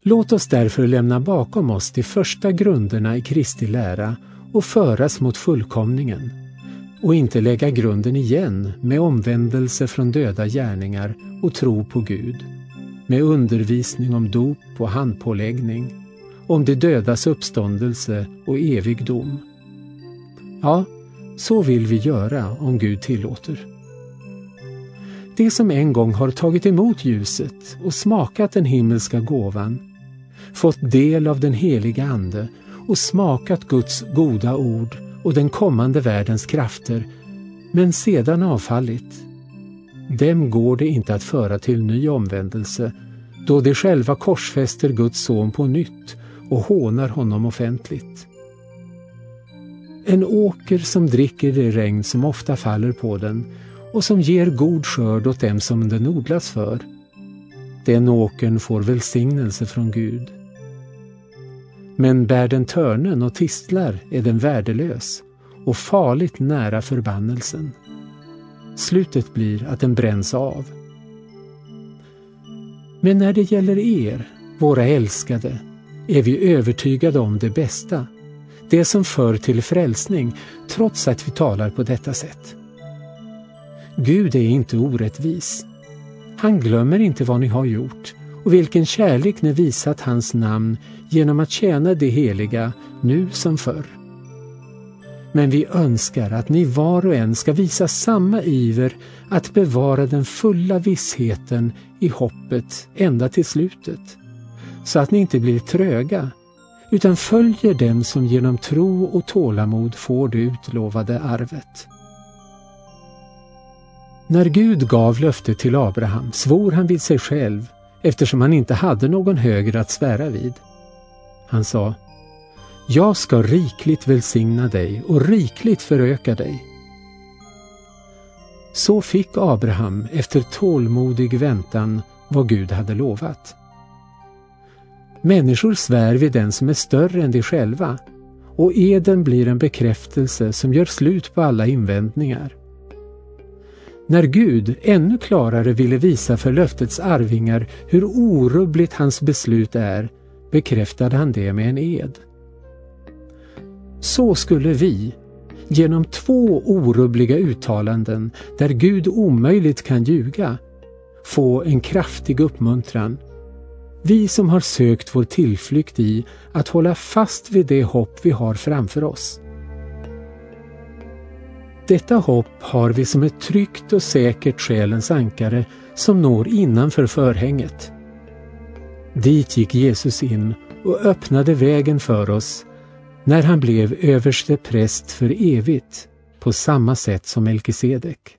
Låt oss därför lämna bakom oss de första grunderna i Kristi lära och föras mot fullkomningen, och inte lägga grunden igen med omvändelse från döda gärningar och tro på Gud, med undervisning om dop och handpåläggning, om de dödas uppståndelse och evig dom. Ja, så vill vi göra om Gud tillåter. Det som en gång har tagit emot ljuset och smakat den himmelska gåvan, fått del av den heliga ande och smakat Guds goda ord och den kommande världens krafter, men sedan avfallit, dem går det inte att föra till ny omvändelse, då de själva korsfäster Guds son på nytt och hånar honom offentligt. En åker som dricker det regn som ofta faller på den och som ger god skörd åt dem som den odlas för, den åkern får välsignelse från Gud. Men bär den törnen och tistlar är den värdelös och farligt nära förbannelsen. Slutet blir att den bränns av. Men när det gäller er, våra älskade, är vi övertygade om det bästa, det som för till frälsning, trots att vi talar på detta sätt. Gud är inte orättvis. Han glömmer inte vad ni har gjort och vilken kärlek ni visat hans namn genom att tjäna det heliga nu som förr. Men vi önskar att ni var och en ska visa samma iver att bevara den fulla vissheten i hoppet ända till slutet, så att ni inte blir tröga, utan följer dem som genom tro och tålamod får det utlovade arvet. När Gud gav löftet till Abraham svor han vid sig själv, eftersom han inte hade någon högre att svära vid. Han sa: jag ska rikligt välsigna dig och rikligt föröka dig. Så fick Abraham efter tålmodig väntan vad Gud hade lovat. Människor svär vid den som är större än de själva, och eden blir en bekräftelse som gör slut på alla invändningar. När Gud ännu klarare ville visa för löftets arvingar hur orubbligt hans beslut är, bekräftade han det med en ed. Så skulle vi, genom 2 orubbliga uttalanden där Gud omöjligt kan ljuga, få en kraftig uppmuntran. Vi som har sökt vår tillflykt i att hålla fast vid det hopp vi har framför oss. Detta hopp har vi som ett tryggt och säkert själens ankare som når innanför förhänget. Dit gick Jesus in och öppnade vägen för oss när han blev överste präst för evigt, på samma sätt som Melkisedek.